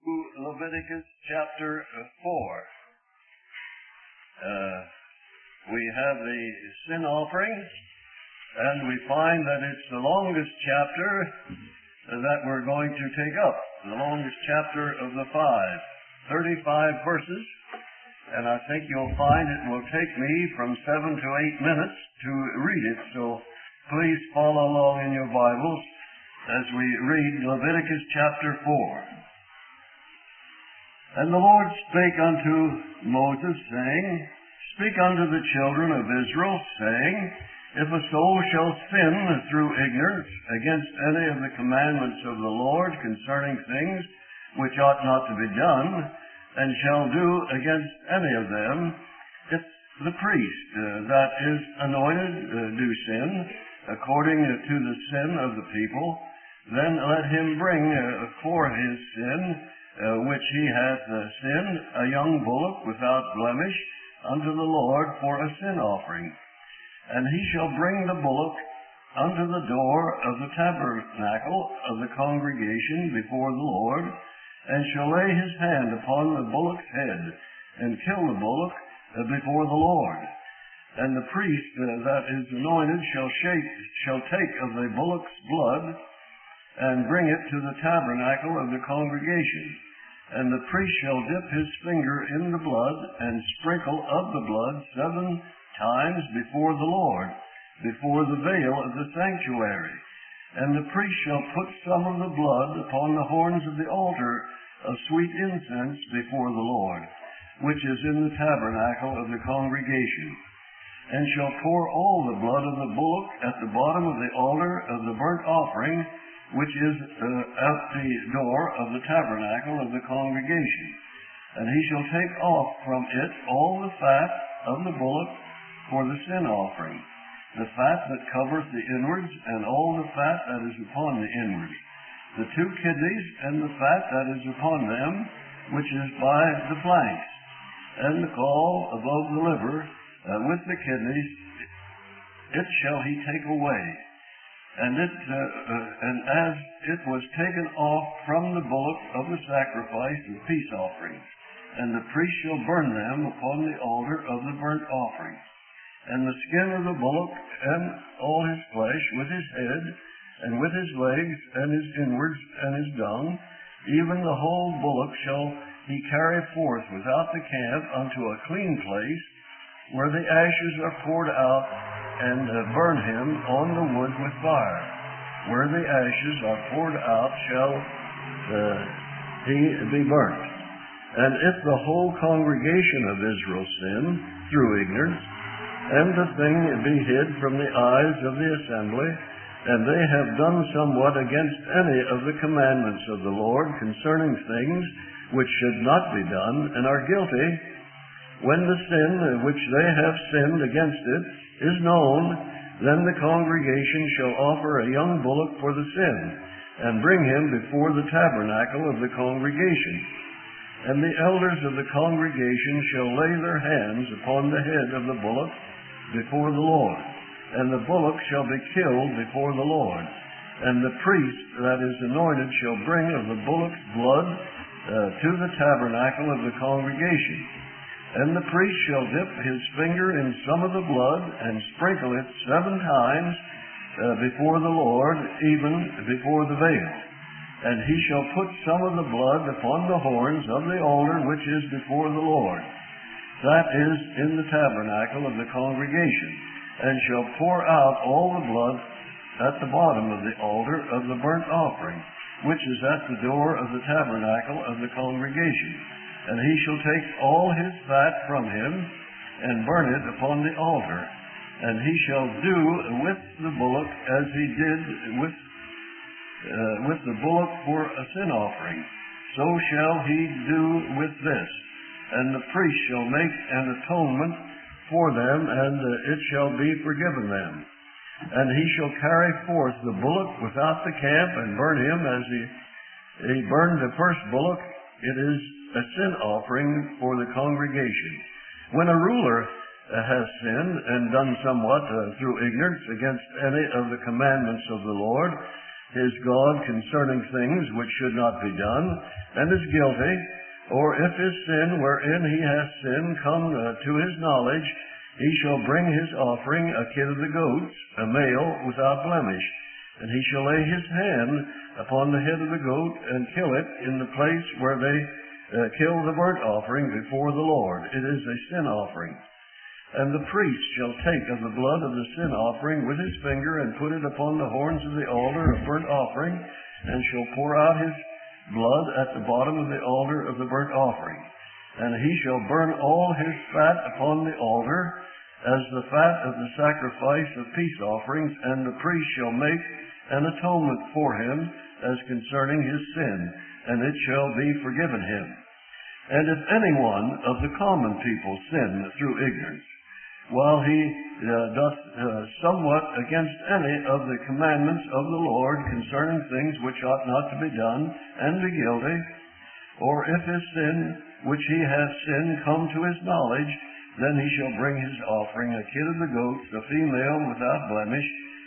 Leviticus chapter 4. We have the sin offering, and we find that it's the longest chapter that we're going to take up, the longest chapter of the 35 verses, and I think you'll find it will take me from 7 to 8 minutes to read it, so please follow along in your Bibles as we read Leviticus chapter 4. And the Lord spake unto Moses, saying, Speak unto the children of Israel, saying, If a soul shall sin through ignorance against any of the commandments of the Lord concerning things which ought not to be done, and shall do against any of them, if the priest that is anointed do sin, according to the sin of the people, then let him bring for his sin which he hath sinned, a young bullock without blemish, unto the Lord for a sin offering. And he shall bring the bullock unto the door of the tabernacle of the congregation before the Lord, and shall lay his hand upon the bullock's head, and kill the bullock before the Lord. And the priest that is anointed shall take of the bullock's blood, and bring it to the tabernacle of the congregation. And the priest shall dip his finger in the blood, and sprinkle of the blood 7 times before the Lord, before the veil of the sanctuary. And the priest shall put some of the blood upon the horns of the altar of sweet incense before the Lord, which is in the tabernacle of the congregation, and shall pour all the blood of the bullock at the bottom of the altar of the burnt offering, which is at the door of the tabernacle of the congregation. And he shall take off from it all the fat of the bullock for the sin offering, the fat that covereth the inwards, and all the fat that is upon the inwards, the 2 kidneys, and the fat that is upon them, which is by the flanks, and the gall above the liver, with the kidneys, it shall he take away. And as it was taken off from the bullock of the sacrifice of peace offerings, and the priest shall burn them upon the altar of the burnt offering. And the skin of the bullock, and all his flesh, with his head, and with his legs, and his inwards, and his dung, even the whole bullock shall he carry forth without the camp unto a clean place, where the ashes are poured out, and burn him on the wood with fire. Where the ashes are poured out shall he be burnt. And if the whole congregation of Israel sin through ignorance, and the thing be hid from the eyes of the assembly, and they have done somewhat against any of the commandments of the Lord concerning things which should not be done, and are guilty, when the sin which they have sinned against it is known, then the congregation shall offer a young bullock for the sin, and bring him before the tabernacle of the congregation. And the elders of the congregation shall lay their hands upon the head of the bullock before the Lord, and the bullock shall be killed before the Lord. And the priest that is anointed shall bring of the bullock's blood to the tabernacle of the congregation. And the priest shall dip his finger in some of the blood, and sprinkle it 7 times before the Lord, even before the veil. And he shall put some of the blood upon the horns of the altar which is before the Lord, that is in the tabernacle of the congregation, and shall pour out all the blood at the bottom of the altar of the burnt offering, which is at the door of the tabernacle of the congregation. And he shall take all his fat from him, and burn it upon the altar. And he shall do with the bullock as he did with the bullock for a sin offering. So shall he do with this. And the priest shall make an atonement for them, and it shall be forgiven them. And he shall carry forth the bullock without the camp, and burn him as he burned the first bullock. It is a sin offering for the congregation. When a ruler has sinned and done somewhat through ignorance against any of the commandments of the Lord, his God concerning things which should not be done, and is guilty, or if his sin wherein he hath sinned come to his knowledge, he shall bring his offering, a kid of the goats, a male without blemish. And he shall lay his hand upon the head of the goat, and kill it in the place where they kill the burnt offering before the Lord. It is a sin offering. And the priest shall take of the blood of the sin offering with his finger, and put it upon the horns of the altar of burnt offering, and shall pour out his blood at the bottom of the altar of the burnt offering. And he shall burn all his fat upon the altar, as the fat of the sacrifice of peace offerings, and the priest shall make an atonement for him as concerning his sin, and it shall be forgiven him. And if any one of the common people sin through ignorance, while he doth somewhat against any of the commandments of the Lord concerning things which ought not to be done, and be guilty, or if his sin which he hath sinned come to his knowledge, then he shall bring his offering, a kid of the goats, a female without blemish,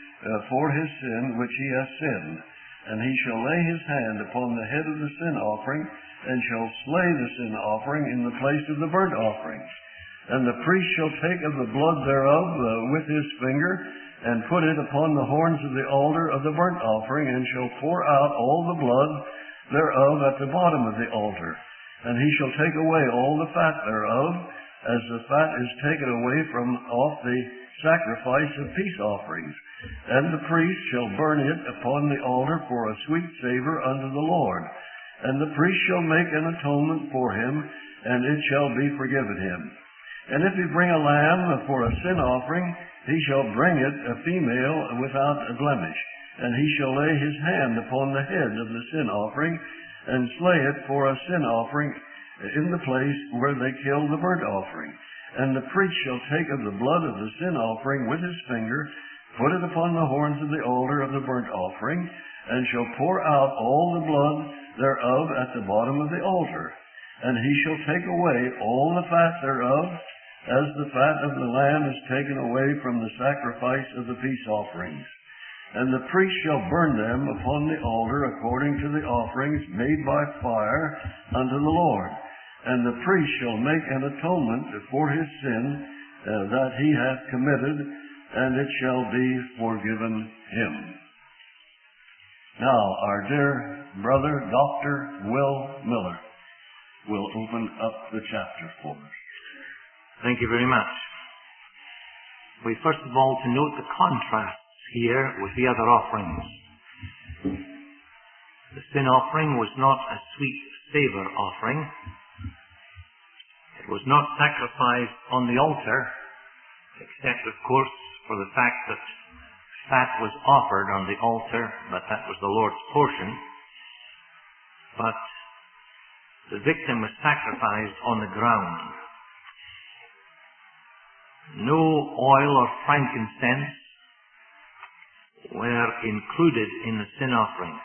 for his sin which he hath sinned. And he shall lay his hand upon the head of the sin offering, and shall slay the sin offering in the place of the burnt offering. And the priest shall take of the blood thereof with his finger, and put it upon the horns of the altar of the burnt offering, and shall pour out all the blood thereof at the bottom of the altar. And he shall take away all the fat thereof, as the fat is taken away from off the sacrifice of peace offerings. And the priest shall burn it upon the altar for a sweet savor unto the Lord. And the priest shall make an atonement for him, and it shall be forgiven him. And if he bring a lamb for a sin offering, he shall bring it a female without a blemish. And he shall lay his hand upon the head of the sin offering, and slay it for a sin offering in the place where they kill the burnt offering. And the priest shall take of the blood of the sin offering with his finger, put it upon the horns of the altar of the burnt offering, and shall pour out all the blood thereof at the bottom of the altar. And he shall take away all the fat thereof, as the fat of the lamb is taken away from the sacrifice of the peace offerings. And the priest shall burn them upon the altar according to the offerings made by fire unto the Lord. And the priest shall make an atonement for his sin that he hath committed, and it shall be forgiven him. Now, our dear brother, Dr. Will Miller, will open up the chapter for us. Thank you very much. We first of all to note the contrasts here with the other offerings. The sin offering was not a sweet savor offering. It was not sacrificed on the altar, except, of course, for the fact that fat was offered on the altar, but that was the Lord's portion. But the victim was sacrificed on the ground. No oil or frankincense were included in the sin offering.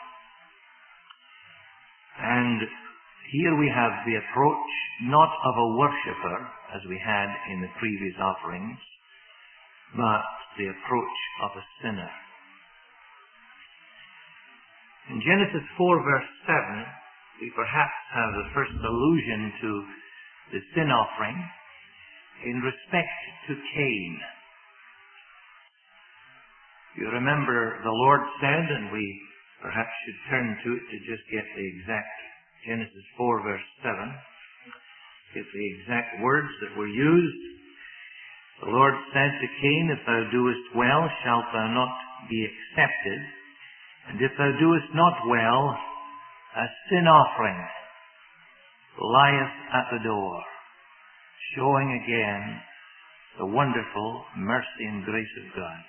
And here we have the approach not of a worshipper, as we had in the previous offerings, but the approach of a sinner. In Genesis 4 verse 7, we perhaps have the first allusion to the sin offering in respect to Cain. You remember the Lord said, and we perhaps should turn to it to just get the exact Genesis 4 verse 7, get the exact words that were used. The Lord said to Cain, if thou doest well, shalt thou not be accepted, and if thou doest not well, a sin offering lieth at the door, showing again the wonderful mercy and grace of God.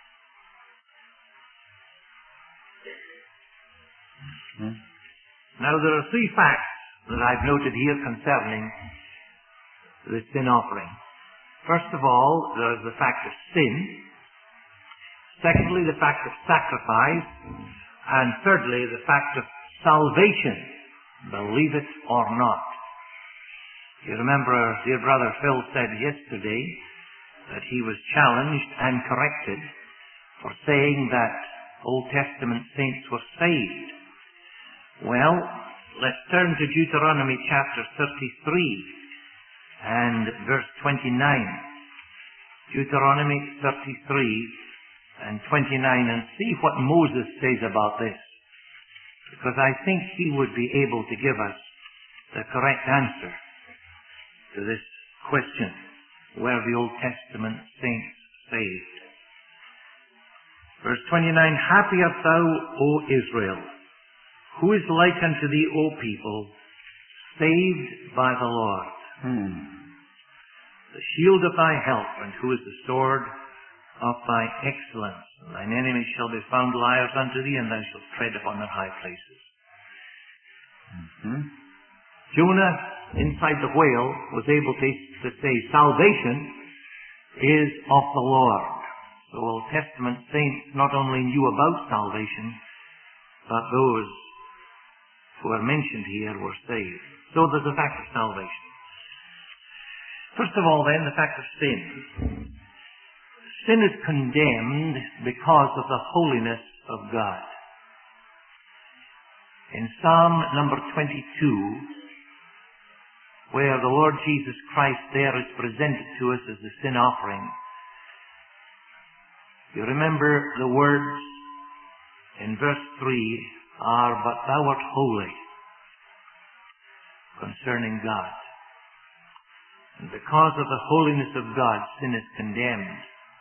Now there are three facts that I've noted here concerning the sin offering. First of all, there is the fact of sin. Secondly, the fact of sacrifice. And thirdly, the fact of salvation, believe it or not. You remember dear brother Phil said yesterday that he was challenged and corrected for saying that Old Testament saints were saved. Well, let's turn to Deuteronomy chapter 33 and verse 29. Deuteronomy 33 and 29, and see what Moses says about this, because I think he would be able to give us the correct answer to this question: were the Old Testament saints saved? Verse 29, happy art thou, O Israel, who is like unto thee, O people, saved by the Lord. The shield of thy help, and who is the sword of thy excellence. And thine enemies shall be found liars unto thee, and thou shalt tread upon their high places. Jonah, inside the whale, was able to say, salvation is of the Lord. So Old Testament saints not only knew about salvation, but those who are mentioned here were saved. So there's the fact of salvation. First of all, then, the fact of sin. Sin is condemned because of the holiness of God. In Psalm number 22, where the Lord Jesus Christ there is presented to us as the sin offering, you remember the words in verse 3 are, but thou art holy, concerning God. And because of the holiness of God, sin is condemned.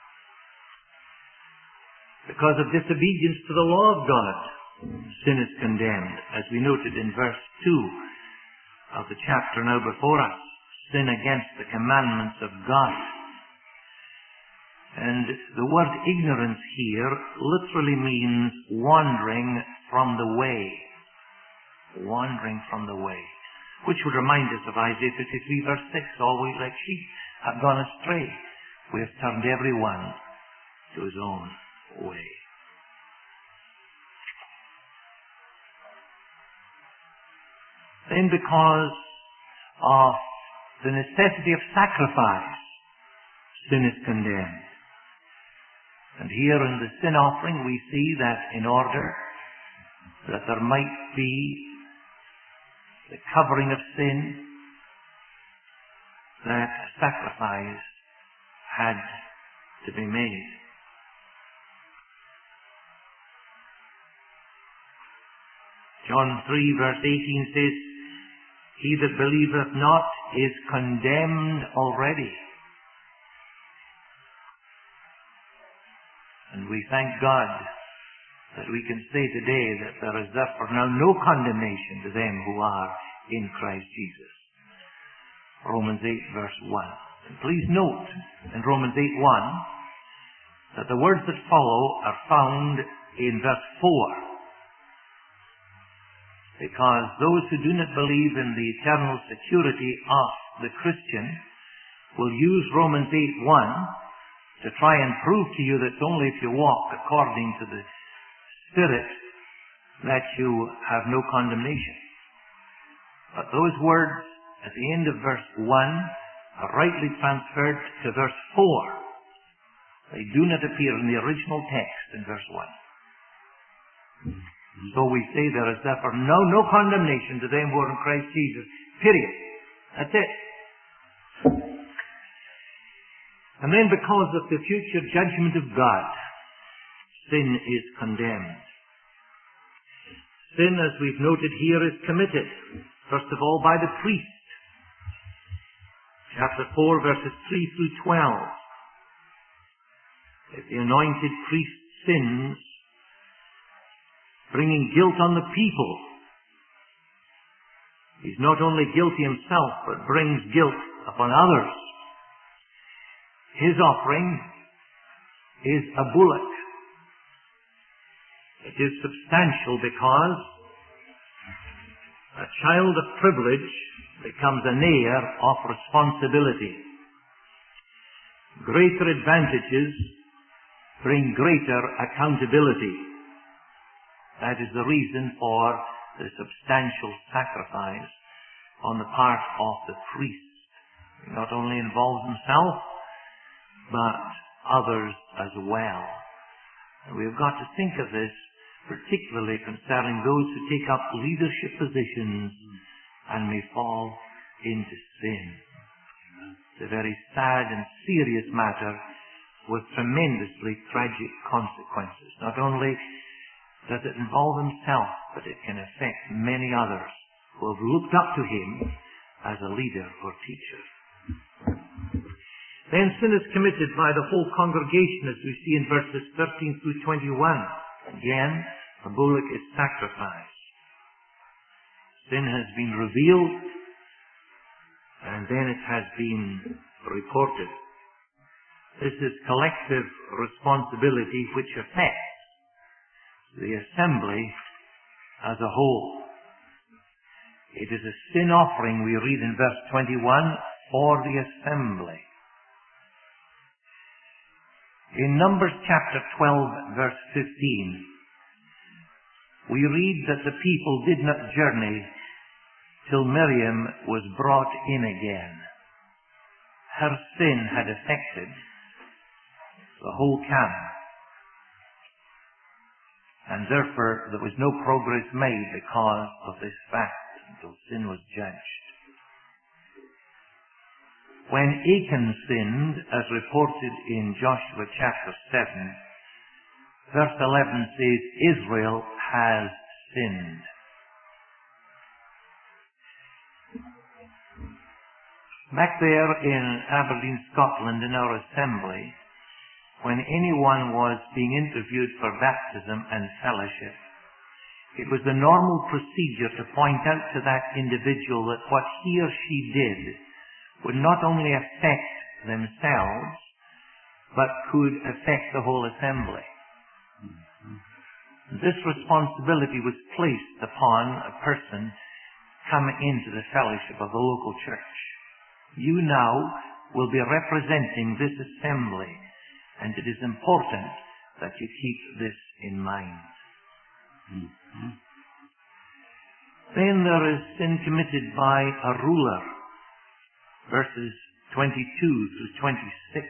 Because of disobedience to the law of God, sin is condemned. As we noted in verse 2 of the chapter now before us, sin against the commandments of God. And the word ignorance here literally means wandering from the way. Wandering from the way. Which would remind us of Isaiah 53 verse 6, all we like sheep have gone astray. We have turned every one to his own way. Then because of the necessity of sacrifice, sin is condemned. And here in the sin offering we see that in order that there might be the covering of sin, that a sacrifice had to be made. John 3 verse 18 says, he that believeth not is condemned already. And we thank God that we can say today that there is therefore now no condemnation to them who are in Christ Jesus. Romans 8 verse 1. And please note in Romans 8:1 that the words that follow are found in verse 4. Because those who do not believe in the eternal security of the Christian will use Romans 8:1 to try and prove to you that it's only if you walk according to the Spirit that you have no condemnation. But those words at the end of verse 1 are rightly transferred to verse 4. They do not appear in the original text in verse 1. So we say there is therefore no condemnation to them who are in Christ Jesus. Period. That's it. And then because of the future judgment of God, sin is condemned. Sin, as we've noted here, is committed, first of all, by the priest. Chapter 4, verses 3 through 12. If the anointed priest sins, bringing guilt on the people, he's not only guilty himself, but brings guilt upon others. His offering is a bullock. It is substantial because a child of privilege becomes an heir of responsibility. Greater advantages bring greater accountability. That is the reason for the substantial sacrifice on the part of the priest. He not only involves himself, but others as well. And we've got to think of this particularly concerning those who take up leadership positions and may fall into sin. It's a very sad and serious matter with tremendously tragic consequences. Not only does it involve himself, but it can affect many others who have looked up to him as a leader or teacher. Then sin is committed by the whole congregation, as we see in verses 13 through 21. Again, a bullock is sacrificed. Sin has been revealed, and then it has been reported. This is collective responsibility which affects the assembly as a whole. It is a sin offering, we read in verse 21, for the assembly. In Numbers chapter 12, verse 15, we read that the people did not journey till Miriam was brought in again. Her sin had affected the whole camp, and therefore there was no progress made because of this fact until sin was judged. When Achan sinned, as reported in Joshua chapter 7, verse 11 says, Israel has sinned. Back there in Aberdeen, Scotland, in our assembly, when anyone was being interviewed for baptism and fellowship, it was the normal procedure to point out to that individual that what he or she did would not only affect themselves, but could affect the whole assembly. This responsibility was placed upon a person coming into the fellowship of the local church. You now will be representing this assembly, and it is important that you keep this in mind. Then there is sin committed by a ruler, verses 22 through 26.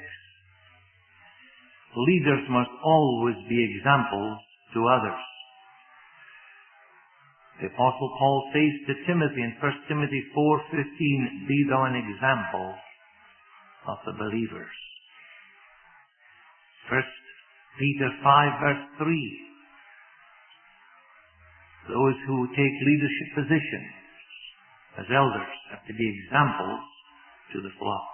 Leaders must always be examples to others. The Apostle Paul says to Timothy in 1 Timothy 4:15, be thou an example of the believers. 1 Peter 5 verse 3. Those who take leadership positions as elders have to be examples to the flock.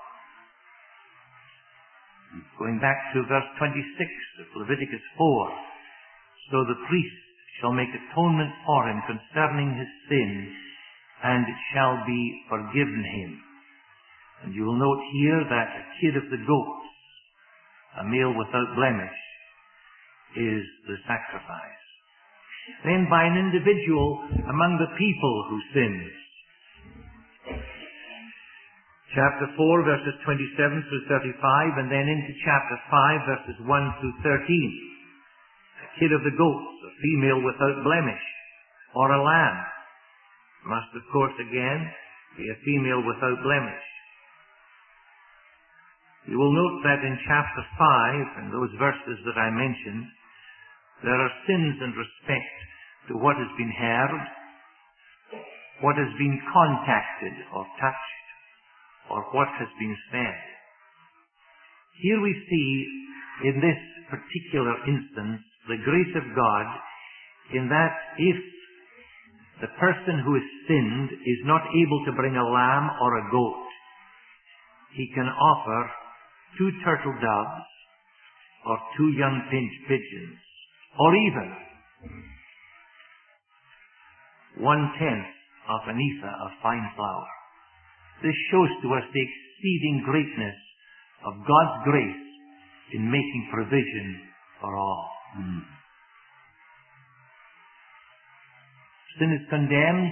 Going back to verse 26 of Leviticus 4, so the priest shall make atonement for him concerning his sin, and it shall be forgiven him. And you will note here that a kid of the goats, a male without blemish, is the sacrifice. Then by an individual among the people who sins. Chapter 4 verses 27 through 35, and then into chapter 5 verses 1 through 13. A kid of the goats, a female without blemish, or a lamb, must of course again be a female without blemish. You will note that in chapter 5, and those verses that I mentioned, there are sins in respect to what has been heard, what has been contacted or touched, or what has been said. Here we see, in this particular instance, the grace of God in that if the person who has sinned is not able to bring a lamb or a goat, he can offer 2 turtle doves or 2 young pigeons, or even 1/10 of an ephah of fine flour. This shows to us the exceeding greatness of God's grace in making provision for all. Sin is condemned,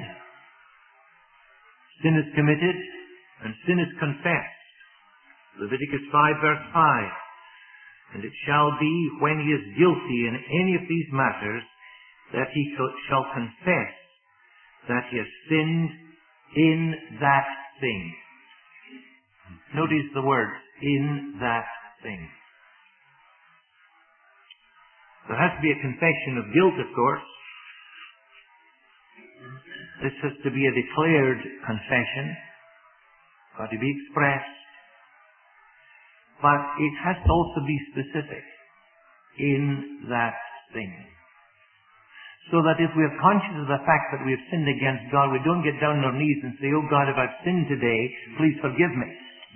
sin is committed, and sin is confessed. Leviticus 5 verse 5. And it shall be, when he is guilty in any of these matters, that he shall confess that he has sinned in that thing. Notice the word, in that thing. There has to be a confession of guilt, of course. This has to be a declared confession, got to be expressed, but it has to also be specific in that thing. So that if we are conscious of the fact that we have sinned against God, we don't get down on our knees and say, "Oh God, if I've sinned today, please forgive me."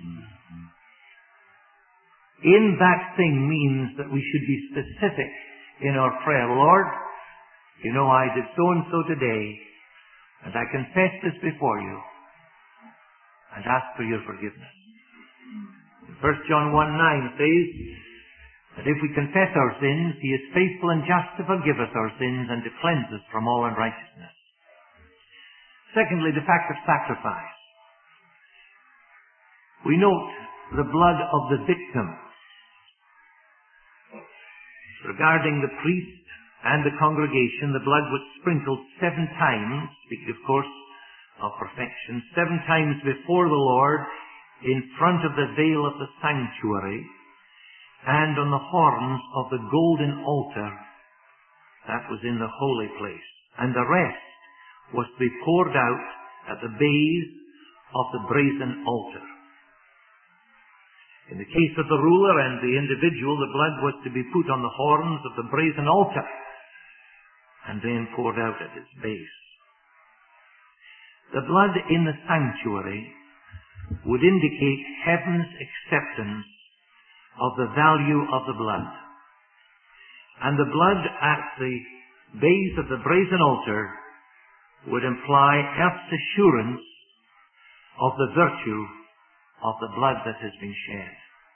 In that thing means that we should be specific in our prayer. "Lord, you know I did so and so today, and I confess this before you, and ask for your forgiveness." 1 John 1:9 says that if we confess our sins, He is faithful and just to forgive us our sins and to cleanse us from all unrighteousness. Secondly, the fact of sacrifice. We note the blood of the victim. Regarding the priest and the congregation, the blood was sprinkled 7 times, speaking of course of perfection, 7 times before the Lord in front of the veil of the sanctuary and on the horns of the golden altar that was in the holy place. And the rest was to be poured out at the base of the brazen altar. In the case of the ruler and the individual, the blood was to be put on the horns of the brazen altar and then poured out at its base. The blood in the sanctuary would indicate heaven's acceptance of the value of the blood. And the blood at the base of the brazen altar would imply earth's assurance of the virtue of the blood that has been shed.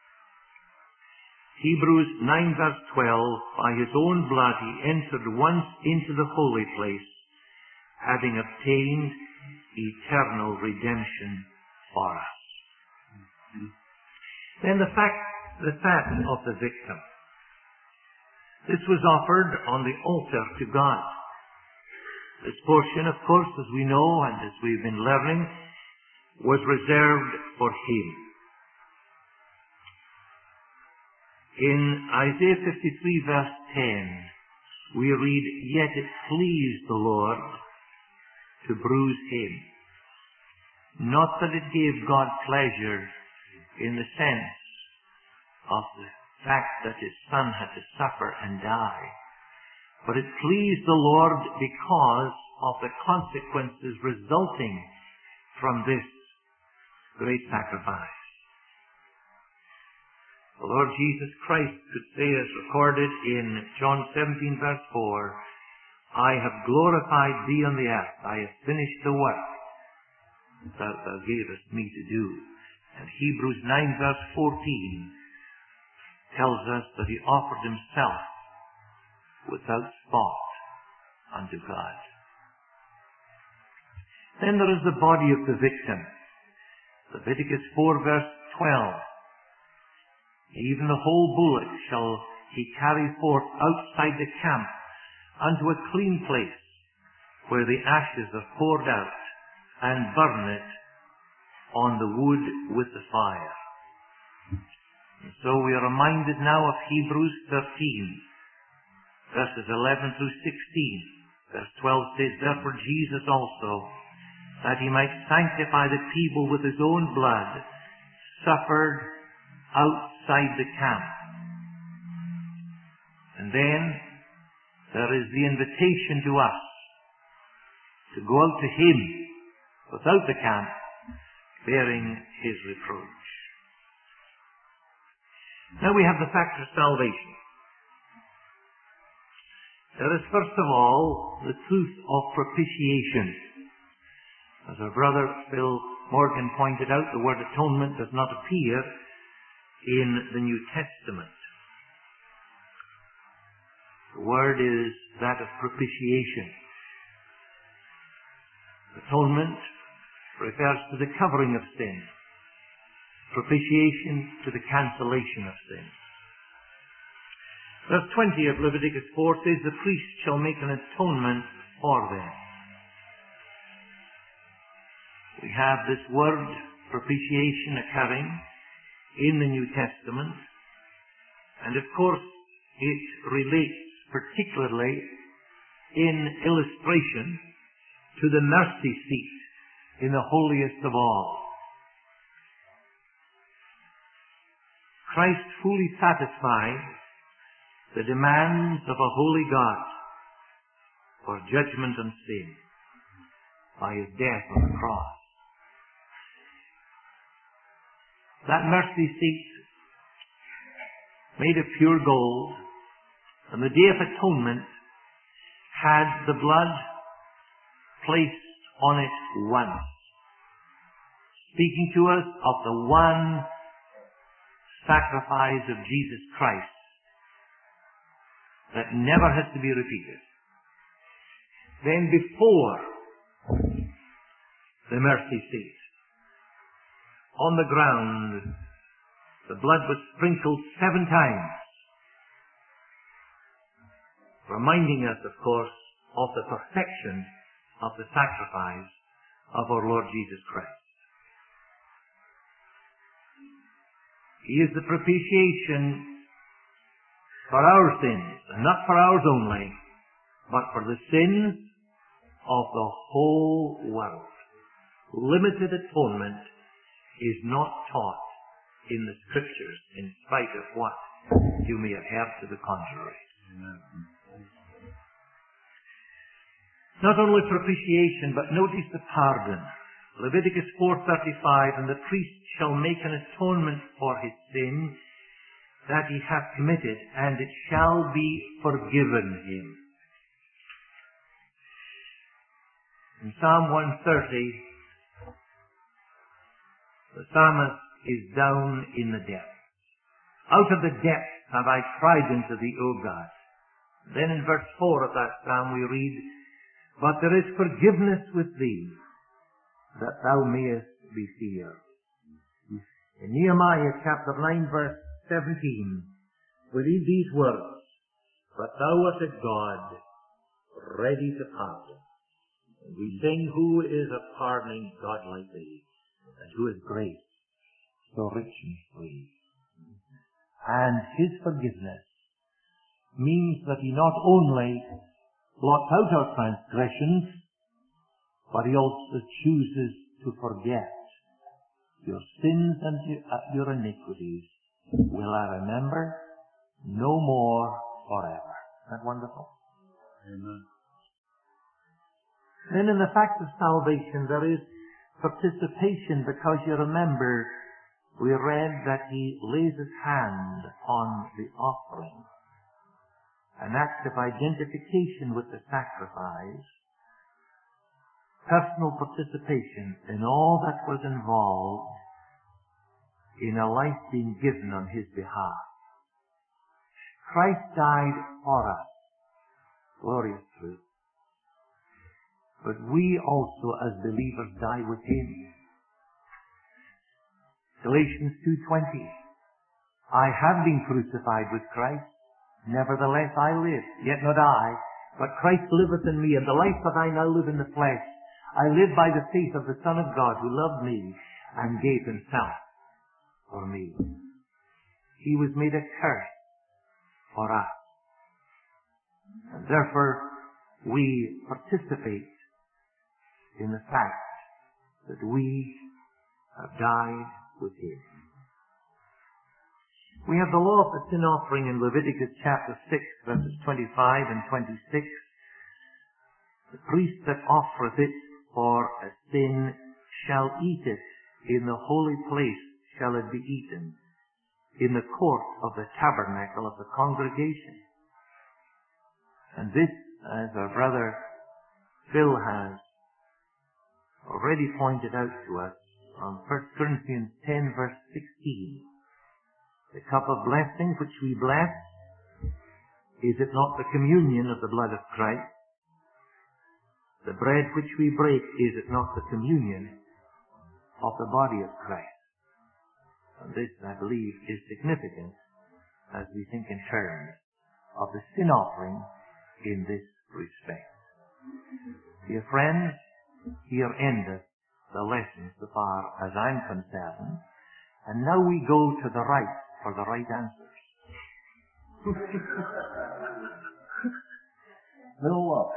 Hebrews 9 verse 12, "By His own blood He entered once into the holy place, having obtained eternal redemption for us." Then the fat of the victim. This was offered on the altar to God. This portion, of course, as we know and as we've been learning, was reserved for Him. In Isaiah 53 verse 10, we read, "Yet it pleased the Lord to bruise Him." Not that it gave God pleasure in the sense of the fact that His Son had to suffer and die, but it pleased the Lord because of the consequences resulting from this great sacrifice. The Lord Jesus Christ could say, as recorded in John 17 verse 4, "I have glorified Thee on the earth. I have finished the work that Thou gavest me to do." And Hebrews 9 verse 14 tells us that He offered Himself without spot unto God. Then there is the body of the victim. Leviticus 4 verse 12. "Even the whole bullock shall he carry forth outside the camp unto a clean place, where the ashes are poured out, and burn it on the wood with the fire." And so we are reminded now of Hebrews 13, verses 11 through 16. Verse 12 says, "Therefore Jesus also, that He might sanctify the people with His own blood, suffered outside the camp." And then there is the invitation to us to go out to Him without the camp, bearing His reproach. Now we have the fact of salvation. There is first of all the truth of propitiation. As our brother Phil Morgan pointed out, the word atonement does not appear in the New Testament. The word is that of propitiation. Atonement refers to the covering of sin. Propitiation to the cancellation of sin. Verse 20 of Leviticus 4 says, "The priest shall make an atonement for them." We have this word propitiation occurring in the New Testament, and of course it relates particularly in illustration to the mercy seat in the holiest of all. Christ fully satisfied the demands of a holy God for judgment on sin by his death on the cross. That mercy seat, made of pure gold, on the Day of Atonement, had the blood placed on it once, speaking to us of the one sacrifice of Jesus Christ that never has to be repeated. Then before the mercy seat, on the ground, the blood was sprinkled 7 times, reminding us, of course, of the perfection of the sacrifice of our Lord Jesus Christ. He is the propitiation for our sins, and not for ours only, but for the sins of the whole world. Limited atonement is not taught in the Scriptures, in spite of what you may have heard to the contrary. Amen. Not only propitiation, but notice the pardon. Leviticus 4:35, and the priest shall make an atonement for his sin that he hath committed, and it shall be forgiven him. In Psalm 130, the psalmist is down in the depths. Out of the depths have I cried unto thee, O God. Then in verse 4 of that psalm we read, but there is forgiveness with thee, that thou mayest be feared. In Nehemiah chapter 9 verse 17, we read these words, but thou art a God ready to pardon. And we sing, who is a pardoning God like thee, and who is grace so rich and free. And his forgiveness means that he not only blots out our transgressions, but he also chooses to forget your sins and your iniquities will I remember no more forever. Isn't that wonderful? Amen. Then in the fact of salvation there is participation, because you remember we read that he lays his hand on the offering, an act of identification with the sacrifice, personal participation in all that was involved in a life being given on his behalf. Christ died for us. Glorious truth. But we also as believers die with him. Galatians 2:20. I have been crucified with Christ. Nevertheless I live, yet not I, but Christ liveth in me, and the life that I now live in the flesh, I live by the faith of the Son of God, who loved me and gave himself for me. He was made a curse for us. And therefore we participate in the fact that we have died with him. We have the law of the sin offering in Leviticus chapter 6, verses 25 and 26. The priest that offereth it for a sin shall eat it. In the holy place shall it be eaten, in the court of the tabernacle of the congregation. And this, as our brother Phil has already pointed out to us from 1 Corinthians 10 verse 16, the cup of blessing which we bless, is it not the communion of the blood of Christ? The bread which we break, is it not the communion of the body of Christ? And this, I believe, is significant as we think in terms of the sin offering in this respect. Dear friends, here endeth the lesson so far as I'm concerned. And now we go to the right for the right answers. fill up.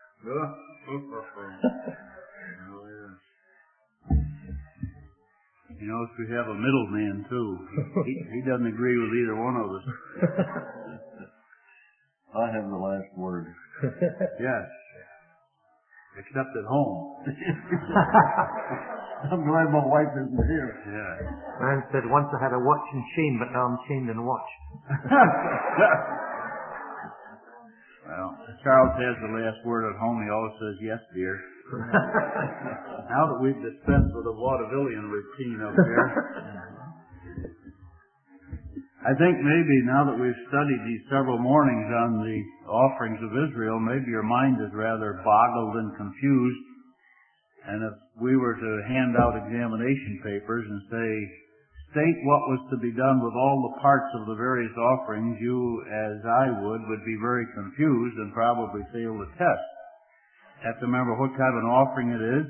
You notice we have a middleman, too. He doesn't agree with either one of us. I have the last word. Yes. Except at home. I'm glad my wife isn't here. Yeah. Man said, once I had a watch and chain, but now I'm chained in a watch. Well, Charles has the last word at home. He always says, yes, dear. Now that we've dispensed with the vaudevillian routine up there, I think maybe now that we've studied these several mornings on the offerings of Israel, maybe your mind is rather boggled and confused. And if we were to hand out examination papers and say, state what was to be done with all the parts of the various offerings, you, as I would be very confused and probably fail the test. Have to remember what kind of an offering it is,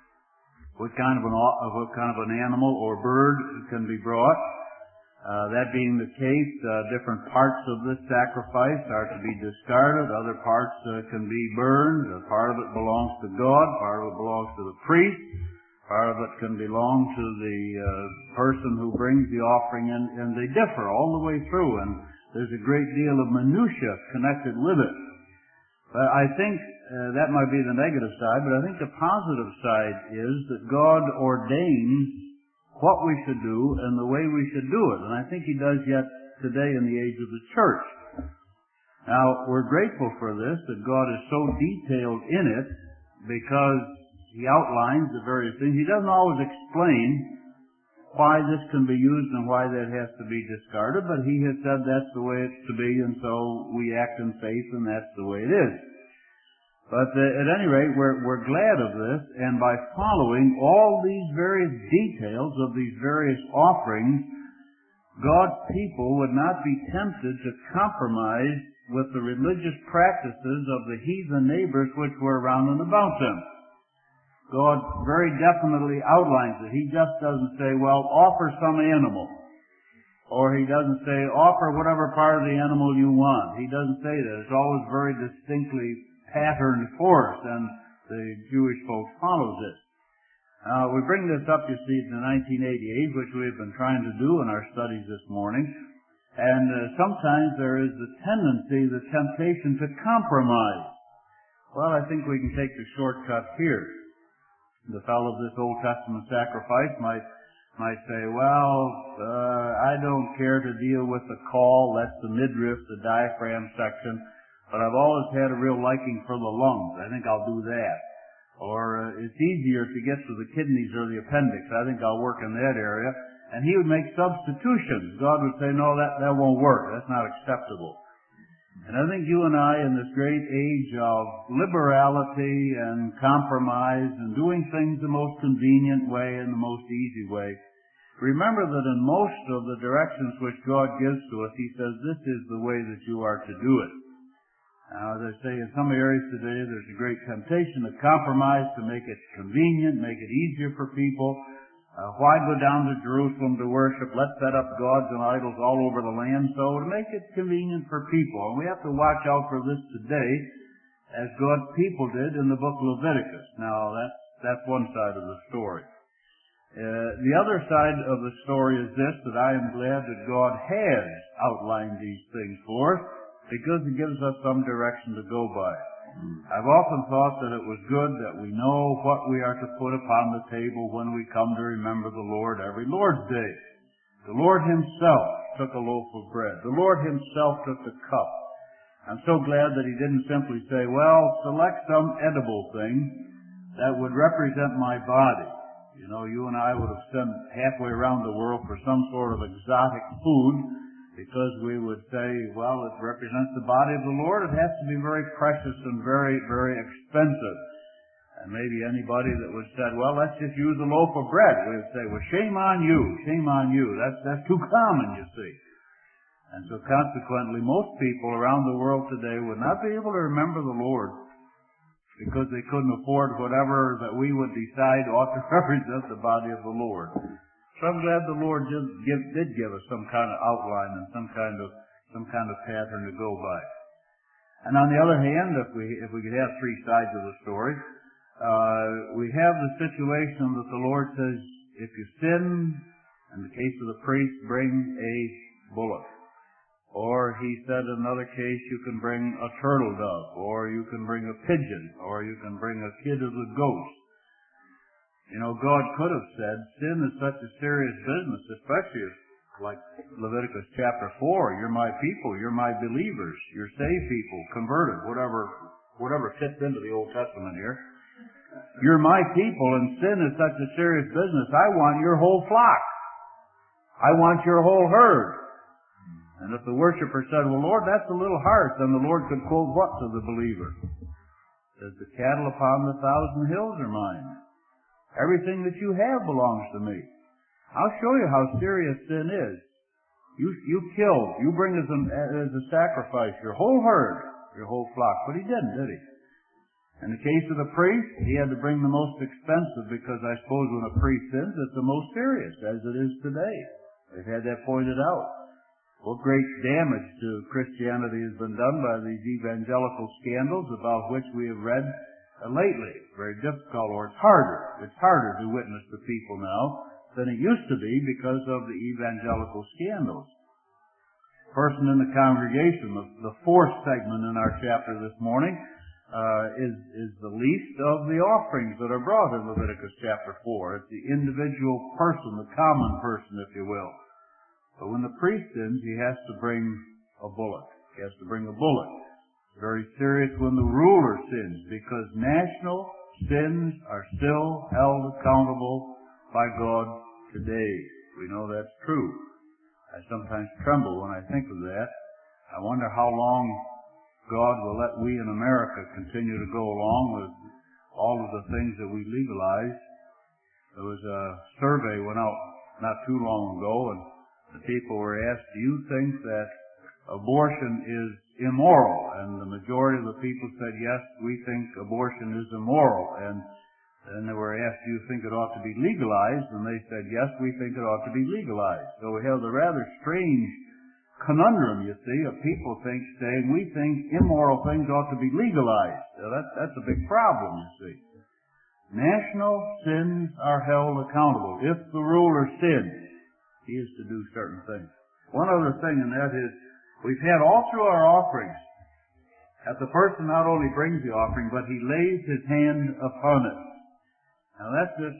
what kind of an animal or bird can be brought. That being the case, different parts of this sacrifice are to be discarded. Other parts can be burned. A part of it belongs to God. Part of it belongs to the priest. Part of it can belong to the person who brings the offering, and they differ all the way through. And there's a great deal of minutia connected with it. But I think that might be the negative side. But I think the positive side is that God ordains what we should do and the way we should do it. And I think He does yet today in the age of the church. Now, we're grateful for this, that God is so detailed in it, because He outlines the various things. He doesn't always explain why this can be used and why that has to be discarded, but He has said that's the way it's to be, and so we act in faith, and that's the way it is. But at any rate, we're glad of this, and by following all these various details of these various offerings, God's people would not be tempted to compromise with the religious practices of the heathen neighbors which were around and about them. God very definitely outlines it. He just doesn't say, well, offer some animal. Or He doesn't say, offer whatever part of the animal you want. He doesn't say that. It's always very distinctly patterned for us, and the Jewish folks follow this. We bring this up, you see, to 1988, which we've been trying to do in our studies this morning, and sometimes there is the tendency, the temptation to compromise. Well, I think we can take the shortcut here. The fellow of this Old Testament sacrifice might say, well, I don't care to deal with the caul, that's the midriff, the diaphragm section, but I've always had a real liking for the lungs. I think I'll do that. Or it's easier to get to the kidneys or the appendix. I think I'll work in that area. And he would make substitutions. God would say, no, that won't work. That's not acceptable. And I think you and I, in this great age of liberality and compromise and doing things the most convenient way and the most easy way, remember that in most of the directions which God gives to us, He says, this is the way that you are to do it. Now, as I say, in some areas today, there's a great temptation to compromise, to make it convenient, make it easier for people. Why go down to Jerusalem to worship? Let's set up gods and idols all over the land, so to make it convenient for people. And we have to watch out for this today, as God's people did in the book of Leviticus. Now, that's one side of the story. The other side of the story is this, that I am glad that God has outlined these things for us, because He gives us some direction to go by. I've often thought that it was good that we know what we are to put upon the table when we come to remember the Lord every Lord's Day. The Lord Himself took a loaf of bread. The Lord Himself took the cup. I'm so glad that He didn't simply say, well, select some edible thing that would represent my body. You know, you and I would have sent halfway around the world for some sort of exotic food, because we would say, well, it represents the body of the Lord. It has to be very precious and very, very expensive. And maybe anybody that would have said, well, let's just use a loaf of bread, we would say, well, shame on you, shame on you. That's too common, you see. And so consequently, most people around the world today would not be able to remember the Lord because they couldn't afford whatever that we would decide ought to represent the body of the Lord. So I'm glad the Lord did give us some kind of outline and some kind of pattern to go by. And on the other hand, if we could have three sides of the story, we have the situation that the Lord says, if you sin, in the case of the priest, bring a bullock. Or he said in another case, you can bring a turtle dove, or you can bring a pigeon, or you can bring a kid of the goat. You know, God could have said, sin is such a serious business, especially like Leviticus chapter 4, you're my people, you're my believers, you're saved people, converted, whatever fits into the Old Testament here. You're my people, and sin is such a serious business, I want your whole flock. I want your whole herd. And if the worshiper said, well, Lord, that's a little harsh, then the Lord could quote what to the believer? Says, the cattle upon the 1,000 hills are mine. Everything that you have belongs to me. I'll show you how serious sin is. You kill, you bring as a sacrifice your whole herd, your whole flock. But he didn't, did he? In the case of the priest, he had to bring the most expensive, because I suppose when a priest sins, it's the most serious, as it is today. They've had that pointed out. What great damage to Christianity has been done by these evangelical scandals about which we have read lately. Very difficult, or it's harder to witness to people now than it used to be because of the evangelical scandals. Person in the congregation, the fourth segment in our chapter this morning, is the least of the offerings that are brought in Leviticus chapter 4. It's the individual person, the common person, if you will. But when the priest sins, he has to bring a bullock. He has to bring a bullock. It's very serious when the ruler sins, because national sins are still held accountable by God today. We know that's true. I sometimes tremble when I think of that. I wonder how long God will let we in America continue to go along with all of the things that we legalize. There was a survey went out not too long ago, and the people were asked, do you think that abortion is immoral? And the majority of the people said, yes, we think abortion is immoral. And then they were asked, do you think it ought to be legalized? And they said, yes, we think it ought to be legalized. So we have the rather strange conundrum, you see, of people saying we think immoral things ought to be legalized. Now that's a big problem, you see. National sins are held accountable. If the ruler sins, he is to do certain things. One other thing, and that is, we've had all through our offerings that the person not only brings the offering, but he lays his hand upon it. Now that's just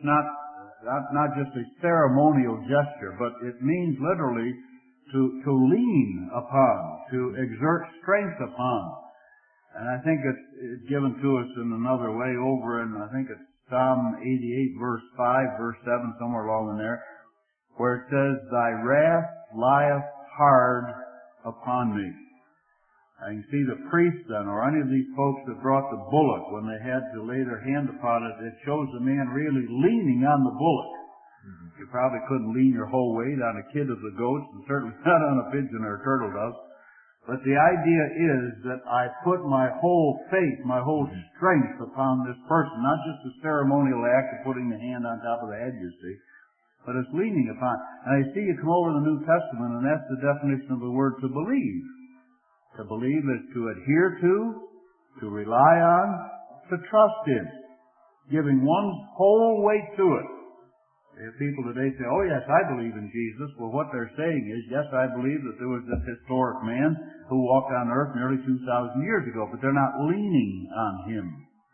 not just a ceremonial gesture, but it means literally to lean upon, to exert strength upon. And I think it's given to us in another way over in, I think it's Psalm 88, verse 5, verse 7, somewhere along in there, where it says, thy wrath lieth hard upon me. And you see the priest then, or any of these folks that brought the bullock, when they had to lay their hand upon it, it shows the man really leaning on the bullock. Mm-hmm. You probably couldn't lean your whole weight on a kid of the goats, and certainly not on a pigeon or a turtle dove. But the idea is that I put my whole faith, my whole strength upon this person, not just the ceremonial act of putting the hand on top of the head, you see, but it's leaning upon. And I see you come over to the New Testament, and that's the definition of the word to believe. To believe is to adhere to rely on, to trust in, giving one's whole weight to it. People today say, oh yes, I believe in Jesus. Well, what they're saying is, yes, I believe that there was this historic man who walked on earth nearly 2,000 years ago, but they're not leaning on him.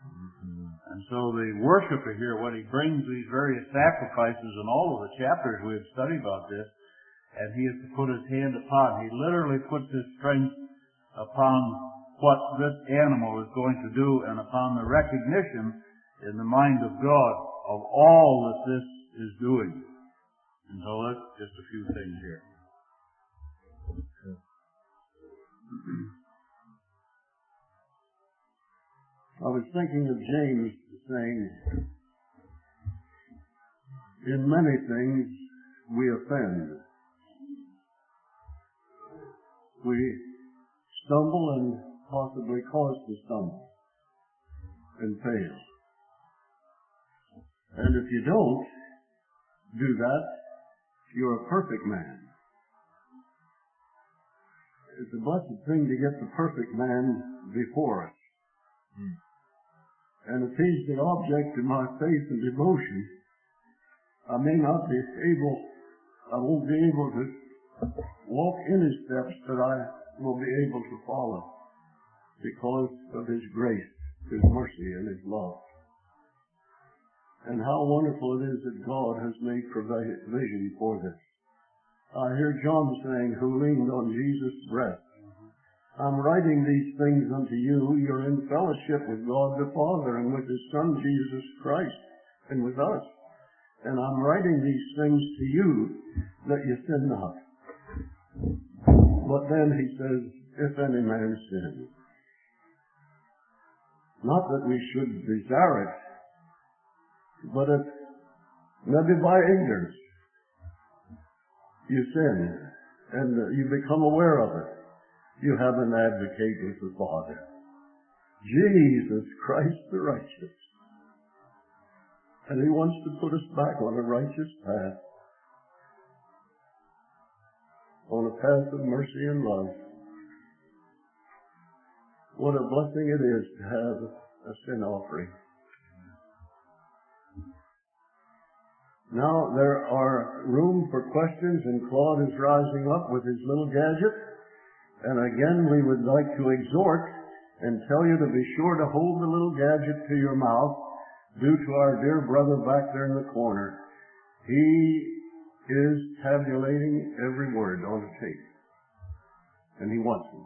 And so the worshiper here, when he brings these various sacrifices in all of the chapters we have studied about this, and he is to put his hand upon, he literally puts his strength upon what this animal is going to do and upon the recognition in the mind of God of all that this is doing. And so that's just a few things here. I was thinking of James saying, in many things we offend. We stumble and possibly cause to stumble and fail. And if you don't do that, you're a perfect man. it's a blessed thing to get the perfect man before us. And if he's the object of my faith and devotion, I won't be able to walk in his steps, but I will be able to follow because of his grace, his mercy, and his love. And how wonderful it is that God has made provision for this. I hear John saying, who leaned on Jesus' breast, I'm writing these things unto you. You're in fellowship with God the Father and with His Son, Jesus Christ, and with us. And I'm writing these things to you that you sin not. But then he says, if any man sin. Not that we should desire it, but if maybe by ignorance you sin and you become aware of it, you have an advocate with the Father, Jesus Christ the righteous. And He wants to put us back on a righteous path, on a path of mercy and love. What a blessing it is to have a sin offering. Now there are room for questions, and Claude is rising up with his little gadget. And again, we would like to exhort and tell you to be sure to hold the little gadget to your mouth, due to our dear brother back there in the corner. He is tabulating every word on the tape, and he wants them.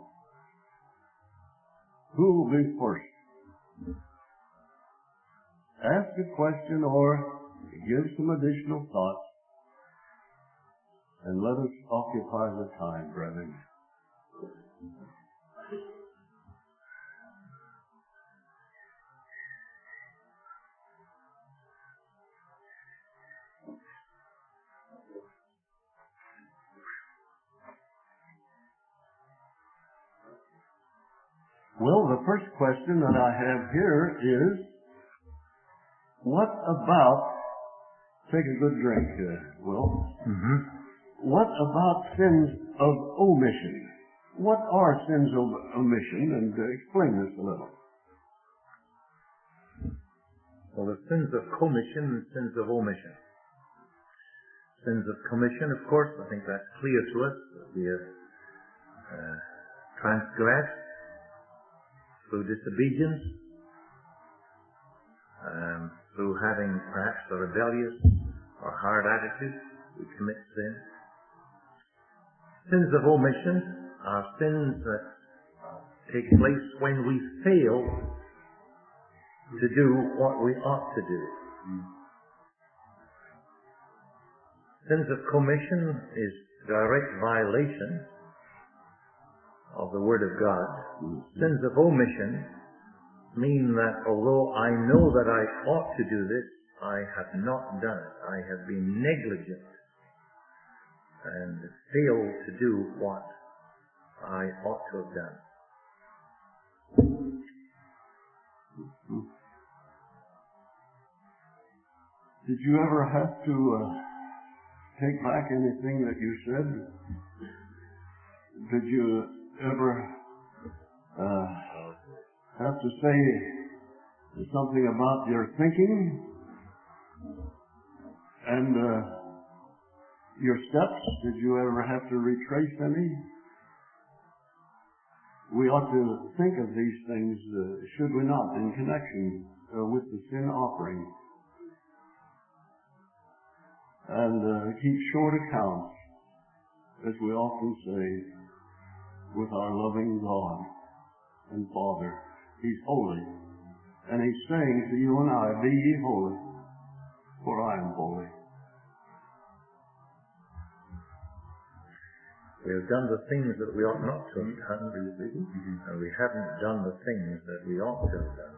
Who will be first? Ask a question or give some additional thoughts, and let us occupy the time, brethren. Well, the first question that I have here is, what about, take a good drink, Will. What about sins of omission? What are sins of omission? And explain this a little. Well, there's sins of commission and sins of omission. Sins of commission, of course, I think that's clear to us. We have transgressed through disobedience, through having perhaps a rebellious or hard attitude, we commit sin. Sins of omission are sins that take place when we fail to do what we ought to do. Sins of commission is direct violation of the Word of God. Sins of omission mean that although I know that I ought to do this, I have not done it. I have been negligent and failed to do what I ought to have done. Did you ever have to take back anything that you said? Did you ever have to say something about your thinking and your steps? Did you ever have to retrace any? We ought to think of these things, should we not, in connection with the sin offering, and keep short accounts, as we often say, with our loving God and Father. He's holy, and He's saying to you and I, be ye holy, for I am holy. We have done the things that we ought not to have done, and we haven't done the things that we ought to have done.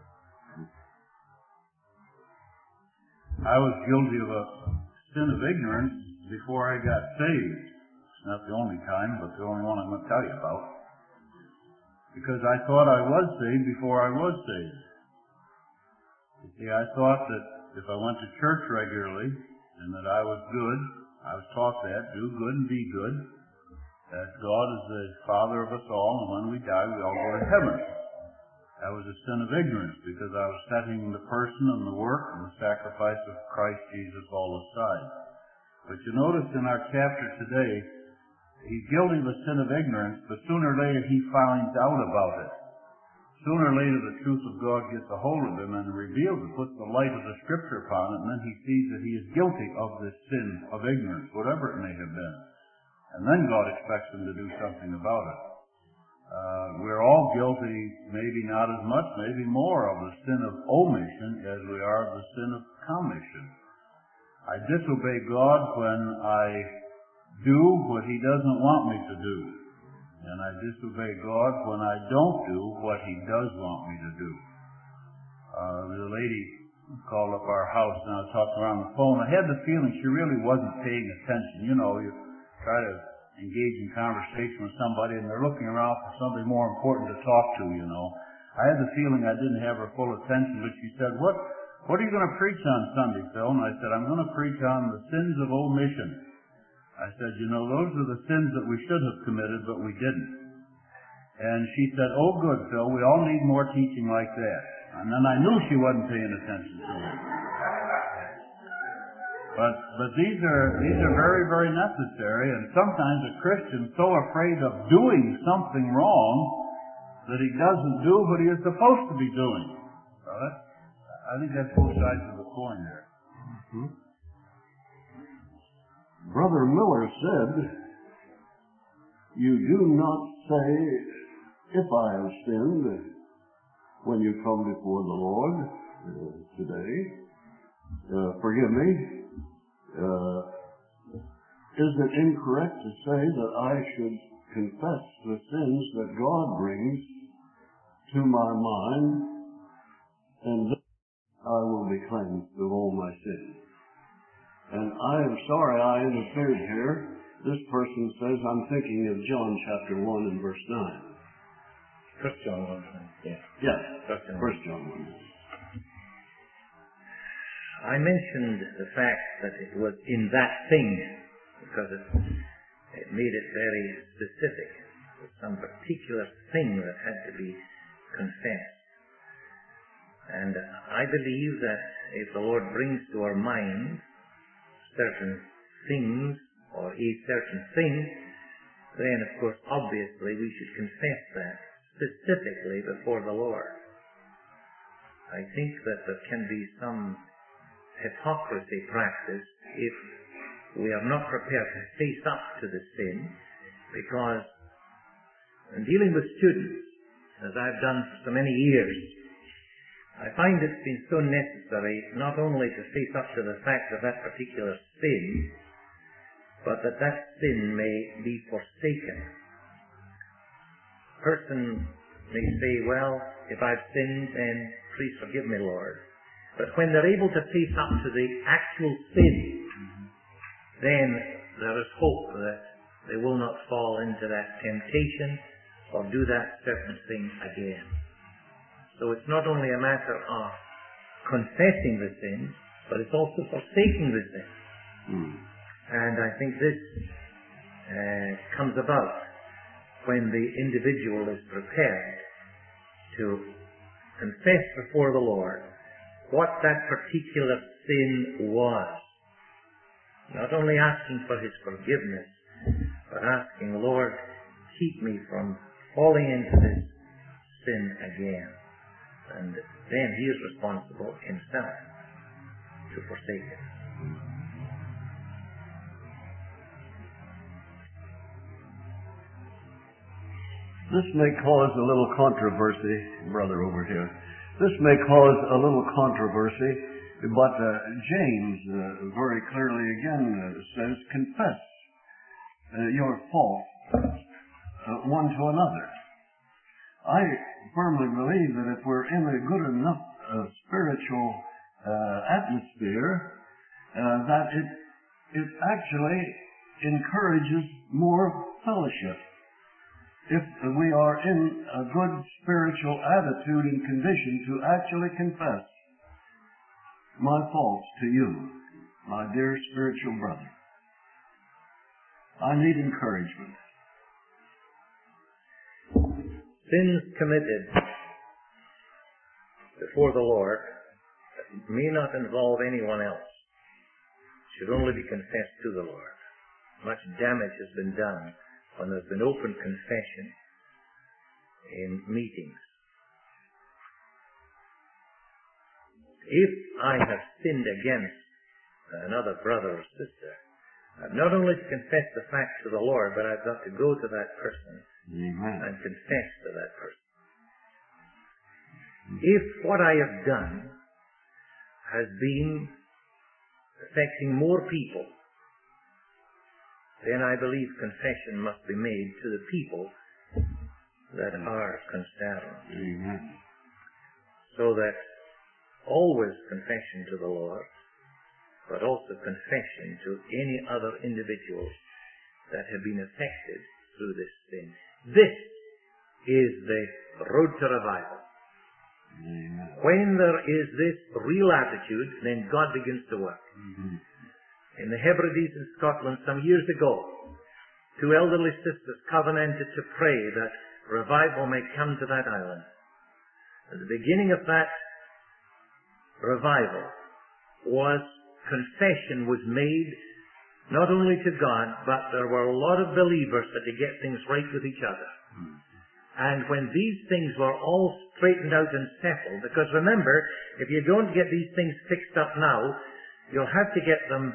I was guilty of a sin of ignorance before I got saved. It's not the only time, but the only one I'm going to tell you about. Because I thought I was saved before I was saved. You see, I thought that if I went to church regularly and that I was good, I was taught that, do good and be good, that God is the Father of us all, and when we die, we all go to heaven. That was a sin of ignorance, because I was setting the person and the work and the sacrifice of Christ Jesus all aside. But you notice in our chapter today, he's guilty of a sin of ignorance, but sooner or later he finds out about it. Sooner or later the truth of God gets a hold of him and reveals it, puts the light of the Scripture upon it, and then he sees that he is guilty of this sin of ignorance, whatever it may have been. And then God expects him to do something about it. We're all guilty, maybe not as much, maybe more, of the sin of omission as we are of the sin of commission. I disobey God when I do what he doesn't want me to do. And I disobey God when I don't do what he does want me to do. The lady called up our house and I talked around the phone. I had the feeling she really wasn't paying attention. You know, you try to engage in conversation with somebody and they're looking around for something more important to talk to, you know. I had the feeling I didn't have her full attention, but she said, What are you going to preach on Sunday, Phil? And I said, I'm going to preach on the sins of omission. I said, you know, those are the sins that we should have committed, but we didn't. And she said, oh, good, Phil, we all need more teaching like that. And then I knew she wasn't paying attention to it. But these are very, very necessary, and sometimes a Christian's so afraid of doing something wrong that he doesn't do what he is supposed to be doing. So I think that's both sides of the coin there. Mm-hmm. Brother Miller said, you do not say, if I have sinned, when you come before the Lord today, forgive me. Is it incorrect to say that I should confess the sins that God brings to my mind, and then I will be cleansed of all my sins? And I am sorry I interfered here. This person says I'm thinking of John chapter 1 and verse 9. 1 John 1. Yeah. Yes, 1 John 1. I mentioned the fact that it was in that thing, because it made it very specific. It was some particular thing that had to be confessed. And I believe that if the Lord brings to our mind certain things or a certain thing, then of course obviously we should confess that specifically before the Lord. I think that there can be some hypocrisy practiced if we are not prepared to face up to the sin, because in dealing with students, as I've done for so many years, I find it's been so necessary not only to face up to the fact of that particular sin, but that that sin may be forsaken. A person may say, well, if I've sinned, then please forgive me, Lord. But when they're able to face up to the actual sin, then there is hope that they will not fall into that temptation or do that certain thing again. So it's not only a matter of confessing the sin, but it's also forsaking the sin. And I think this comes about when the individual is prepared to confess before the Lord what that particular sin was. Not only asking for His forgiveness, but asking, Lord, keep me from falling into this sin again. And then He is responsible Himself to forsake it. This may cause a little controversy, brother over here. This may cause a little controversy, but James very clearly again says, confess your fault one to another. I firmly believe that if we're in a good enough spiritual atmosphere, that it actually encourages more fellowship. If we are in a good spiritual attitude and condition to actually confess my faults to you, my dear spiritual brother. I need encouragement. sins committed before the Lord that may not involve anyone else should only be confessed to the Lord. Much damage has been done when there's been open confession in meetings. If I have sinned against another brother or sister, I've not only to confess the fact to the Lord, but I've got to go to that person and confess to that person. If what I have done has been affecting more people, then I believe confession must be made to the people that are concerned. So that always confession to the Lord, but also confession to any other individuals that have been affected through this sin. This is the road to revival. When there is this real attitude, then God begins to work. In the Hebrides in Scotland some years ago, 2 elderly sisters covenanted to pray that revival may come to that island. At the beginning of that revival was confession was made not only to God, but there were a lot of believers that to get things right with each other. And when these things were all straightened out and settled, because remember, if you don't get these things fixed up now, you'll have to get them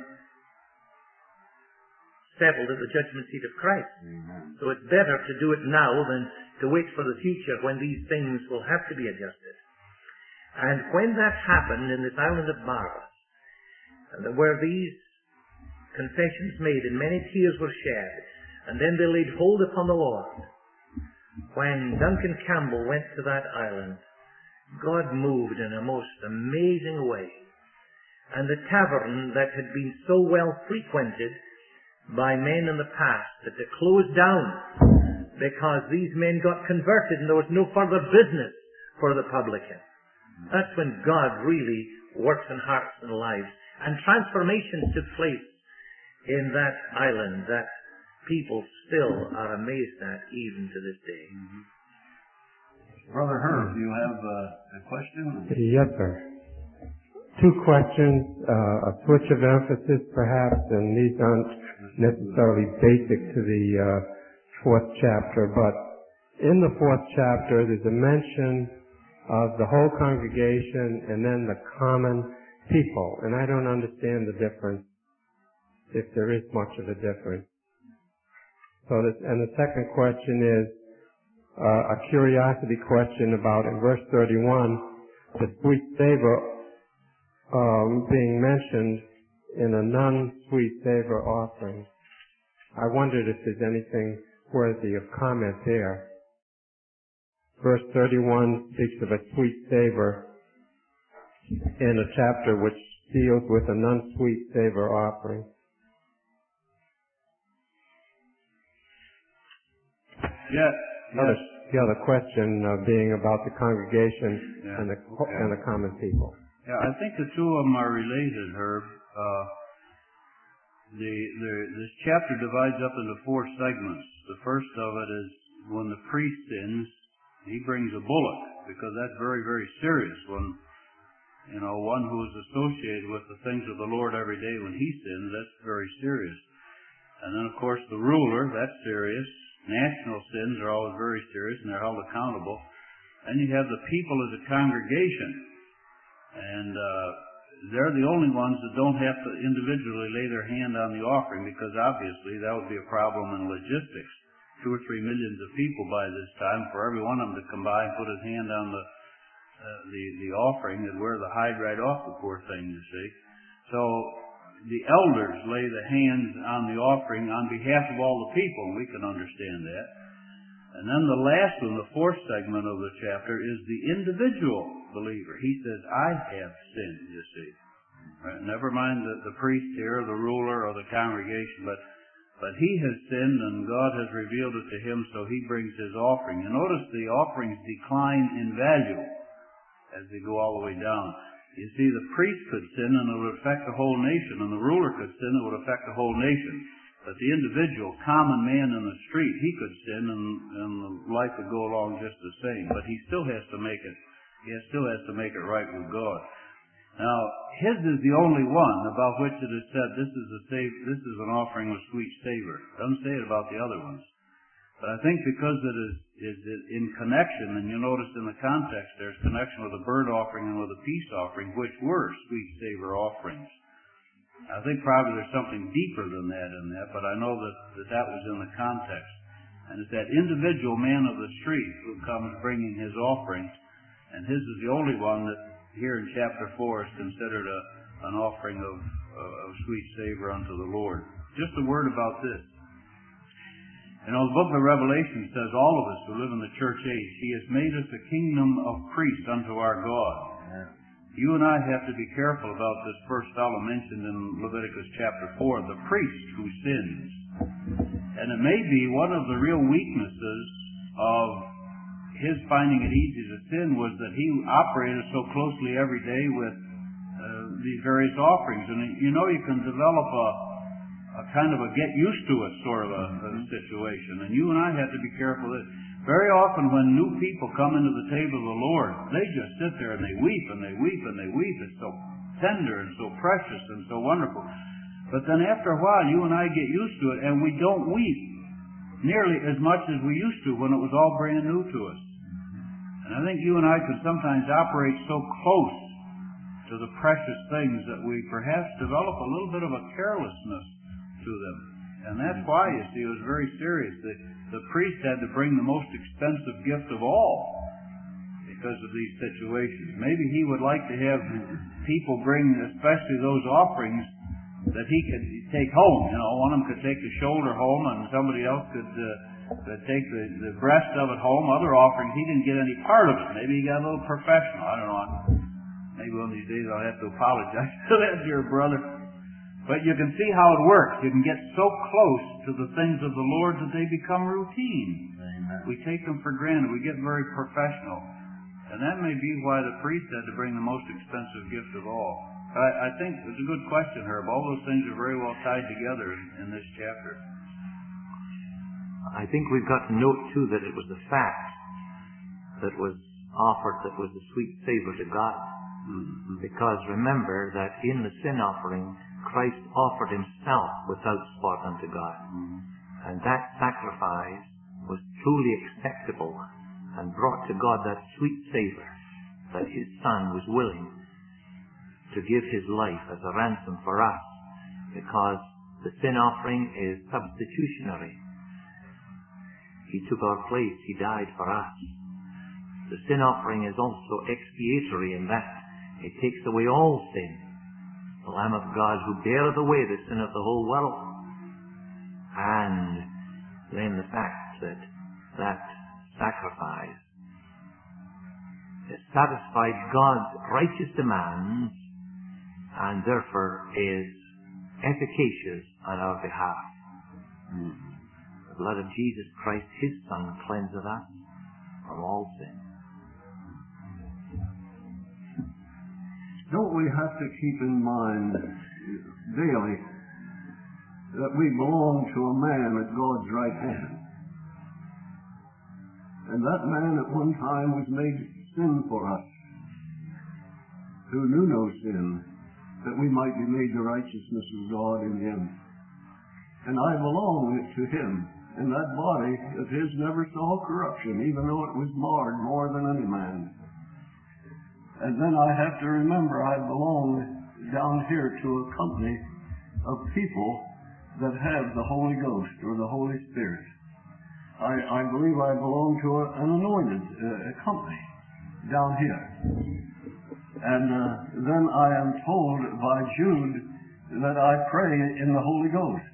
settled at the judgment seat of Christ. So it's better to do it now than to wait for the future when these things will have to be adjusted. And when that happened in this island of Barros, and there were these confessions made and many tears were shed, and then they laid hold upon the Lord. When Duncan Campbell went to that island, God moved in a most amazing way. And the tavern that had been so well frequented by men in the past had to close down because these men got converted and there was no further business for the publican. That's when God really works in hearts and lives. And transformations took place in that island that people still are amazed at even to this day. Brother Herb, you have a question? Yes, sir. 2 questions, a switch of emphasis perhaps, and these aren't necessarily basic to the 4th chapter, but in the 4th chapter there's a mention of the whole congregation and then the common people, and I don't understand the difference, if there is much of a difference. And the second question is a curiosity question about in verse 31, the sweet savor being mentioned in a non-sweet savor offering. I wondered if there's anything worthy of comment there. Verse 31 speaks of a sweet savor in a chapter which deals with a non-sweet savor offering. Yes. The other question being about the congregation and the common people. Yeah, I think the two of them are related, Herb. This chapter divides up into 4 segments. The first of it is when the priest sins, he brings a bullock, because that's very, very serious. When, one who is associated with the things of the Lord every day, when he sins, that's very serious. And then, of course, the ruler, that's serious. National sins are always very serious, and they're held accountable. Then you have the people as a congregation. And they're the only ones that don't have to individually lay their hand on the offering, because obviously that would be a problem in logistics. 2 or 3 millions of people by this time, for every one of them to come by and put his hand on the offering, they'd wear the hide right off the poor thing, you see. So the elders lay the hands on the offering on behalf of all the people, and we can understand that. And then the last one, the 4th segment of the chapter, is the individual believer. He says, I have sinned, you see. Right? Never mind the priest here, the ruler, or the congregation, but he has sinned, and God has revealed it to him, so he brings his offering. And notice the offerings decline in value as they go all the way down. You see, the priest could sin, and it would affect the whole nation, and the ruler could sin, it would affect the whole nation. But the individual, common man in the street, he could sin and life would go along just the same. But he still has to make it. He still has to make it right with God. Now, his is the only one about which it is said, this is an offering with sweet savor. It doesn't say it about the other ones. But I think because it is in connection, and you notice in the context there's connection with a burnt offering and with a peace offering, which were sweet savor offerings. I think probably there's something deeper than that in that, but I know that was in the context. And it's that individual man of the street who comes bringing his offering, and his is the only one that here in chapter 4 is considered an offering of sweet savor unto the Lord. Just a word about this. You know, the book of Revelation says all of us who live in the church age, He has made us a kingdom of priests unto our God. Yeah. You and I have to be careful about this first fellow mentioned in Leviticus chapter 4, the priest who sins. And it may be one of the real weaknesses of his finding it easy to sin was that he operated so closely every day with these various offerings. And you know, you can develop a kind of a get used to it sort of a situation. And you and I have to be careful that very often when new people come into the table of the Lord, they just sit there and they weep and they weep and they weep. It's so tender and so precious and so wonderful. But then after a while, you and I get used to it and we don't weep nearly as much as we used to when it was all brand new to us. And I think you and I can sometimes operate so close to the precious things that we perhaps develop a little bit of a carelessness to them. And that's why, you see, it was very serious. The priest had to bring the most expensive gift of all because of these situations. Maybe he would like to have people bring especially those offerings that he could take home. You know, one of them could take the shoulder home and somebody else could take the breast of it home. Other offerings, he didn't get any part of it. Maybe he got a little professional. I don't know. Maybe one of these days I'll have to apologize to that dear brother. But you can see how it works. You can get so close to the things of the Lord that they become routine. Amen. We take them for granted. We get very professional. And that may be why the priest had to bring the most expensive gift of all. I think it's a good question, Herb. All those things are very well tied together in this chapter. I think we've got to note, too, that it was the fat that was offered that was the sweet savor to God. Mm-hmm. Because remember that in the sin offering, Christ offered Himself without spot unto God. Mm-hmm. And that sacrifice was truly acceptable and brought to God that sweet savor that His Son was willing to give His life as a ransom for us, because the sin offering is substitutionary. He took our place. He died for us. The sin offering is also expiatory in that it takes away all sin. The Lamb of God who beareth away the sin of the whole world. And then the fact that that sacrifice has satisfied God's righteous demands and therefore is efficacious on our behalf. The blood of Jesus Christ, His Son, cleanseth us from all sin. Don't we have to keep in mind daily that we belong to a man at God's right hand? And that man at one time was made sin for us, who knew no sin, that we might be made the righteousness of God in Him. And I belong to Him, and that body of His never saw corruption, even though it was marred more than any man. And then I have to remember I belong down here to a company of people that have the Holy Ghost or the Holy Spirit. I believe I belong to an anointed company down here. And then I am told by Jude that I pray in the Holy Ghost.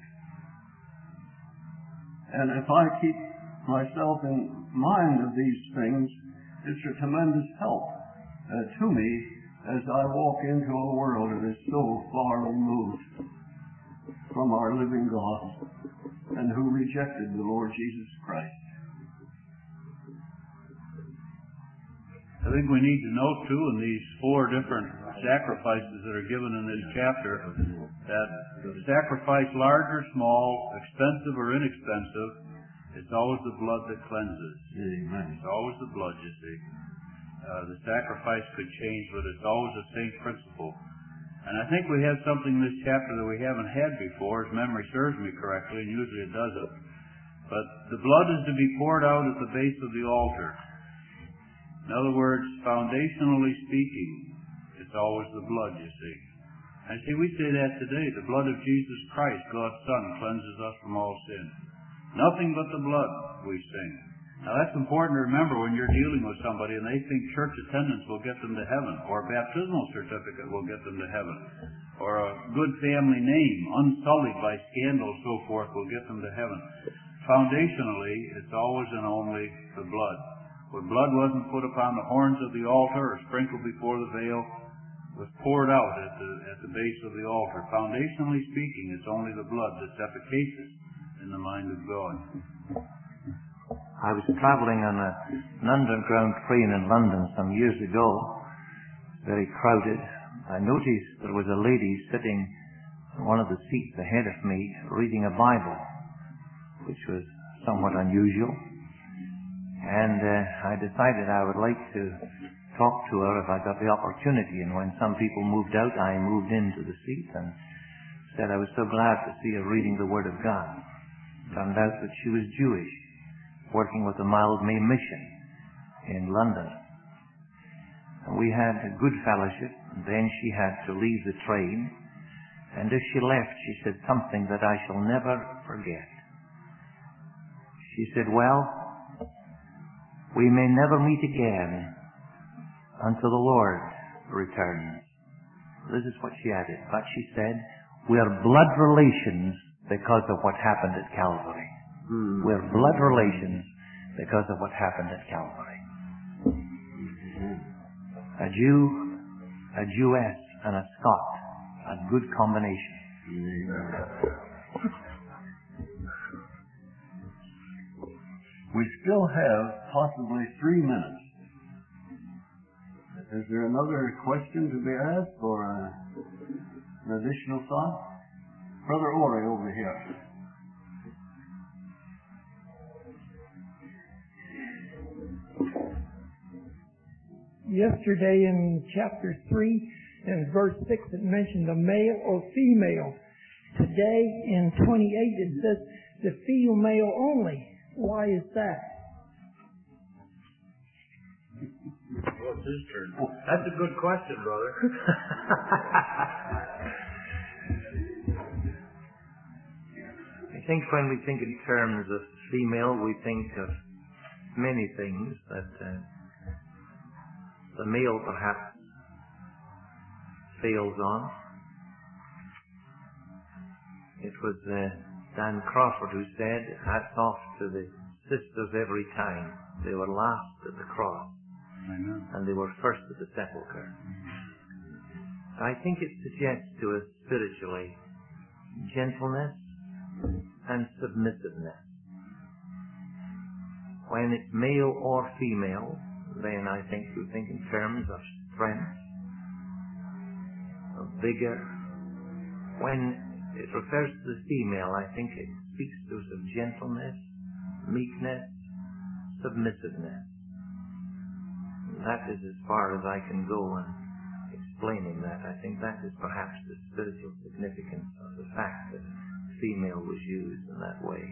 And if I keep myself in mind of these things, it's a tremendous help to me as I walk into a world that is so far removed from our living God and who rejected the Lord Jesus Christ. I think we need to note, too, in these 4 different sacrifices that are given in this chapter, that the sacrifice, large or small, expensive or inexpensive, it's always the blood that cleanses. Amen. It's always the blood, you see. The sacrifice could change, but it's always the same principle. And I think we have something in this chapter that we haven't had before, if memory serves me correctly, and usually it doesn't. But the blood is to be poured out at the base of the altar. In other words, foundationally speaking, it's always the blood, you see. And see, we say that today. The blood of Jesus Christ, God's Son, cleanses us from all sin. Nothing but the blood, we sing. Now that's important to remember when you're dealing with somebody and they think church attendance will get them to heaven, or a baptismal certificate will get them to heaven, or a good family name, unsullied by scandal, so forth, will get them to heaven. Foundationally, it's always and only the blood. When blood wasn't put upon the horns of the altar or sprinkled before the veil, it was poured out at the base of the altar. Foundationally speaking, it's only the blood that's efficacious in the mind of God. I was travelling on an underground train in London some years ago, very crowded. I noticed there was a lady sitting in one of the seats ahead of me reading a Bible, which was somewhat unusual. And I decided I would like to talk to her if I got the opportunity. And when some people moved out, I moved into the seat and said I was so glad to see her reading the Word of God. Turned out that she was Jewish, working with the Mildmay Mission in London. And we had a good fellowship, and then she had to leave the train, and as she left, she said something that I shall never forget. She said, "Well, we may never meet again until the Lord returns." This is what she added, but she said, "We are blood relations because of what happened at Calvary." We're blood relations because of what happened at Calvary. A Jew, a Jewess, and a Scot. A good combination. We still have possibly 3 minutes. Is there another question to be asked or an additional thought? Brother Ori over here. Yesterday in chapter 3 and verse 6 it mentioned a male or female. Today in 28 it says the female only. Why is that? Well, it's his turn. That's a good question, brother. I think when we think in terms of female, we think of many things that the male perhaps fails on. It was Dan Crawford who said, "Hats off to the sisters every time. They were last at the cross, and they were first at the sepulchre." I think it suggests to us spiritually gentleness and submissiveness. When it's male or female, then I think we think in terms of strength, of vigor. When it refers to the female, I think it speaks to us of gentleness, meekness, submissiveness. That is as far as I can go in explaining that. I think that is perhaps the spiritual significance of the fact that female was used in that way.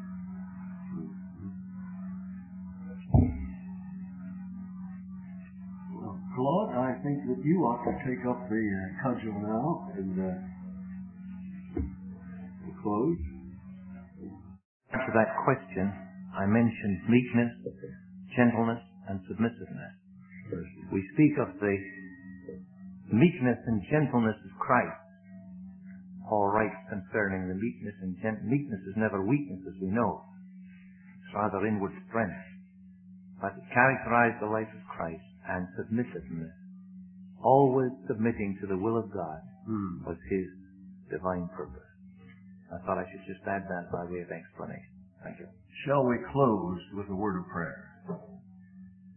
Well, Claude, I think that you ought to take up the cudgel now and close. To that question, I mentioned meekness, gentleness, and submissiveness. We speak of the meekness and gentleness of Christ. Paul writes concerning the meekness and meekness is never weakness, as we know. It's rather inward strength. But it characterized the life of Christ, and submissiveness, always submitting to the will of God, was his divine purpose. I thought I should just add that by way of explanation. Thank you. Shall we close with a word of prayer?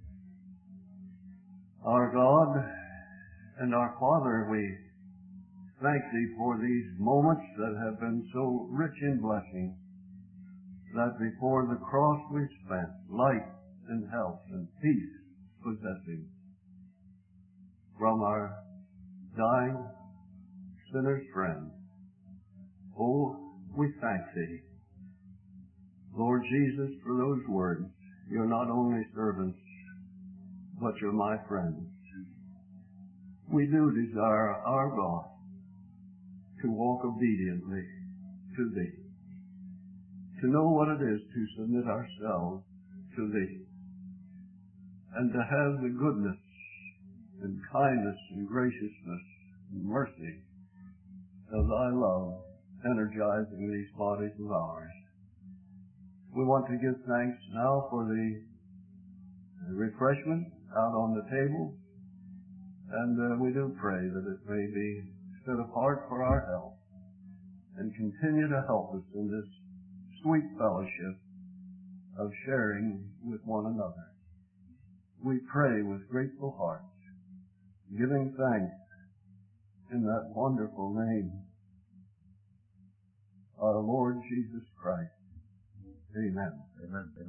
Our God and our Father, we thank Thee for these moments that have been so rich in blessing, that before the cross we spent life and health and peace possessing. From our dying sinner's friend, oh, we thank Thee, Lord Jesus, for those words. You're not only servants, but you're my friends. We do desire, our God, to walk obediently to Thee, to know what it is to submit ourselves to Thee, and to have the goodness and kindness and graciousness and mercy of Thy love energizing these bodies of ours. We want to give thanks now for the refreshment out on the table, and we do pray that it may be set apart for our help and continue to help us in this sweet fellowship of sharing with one another. We pray with grateful hearts, giving thanks in that wonderful name, our Lord Jesus Christ. Amen. Amen.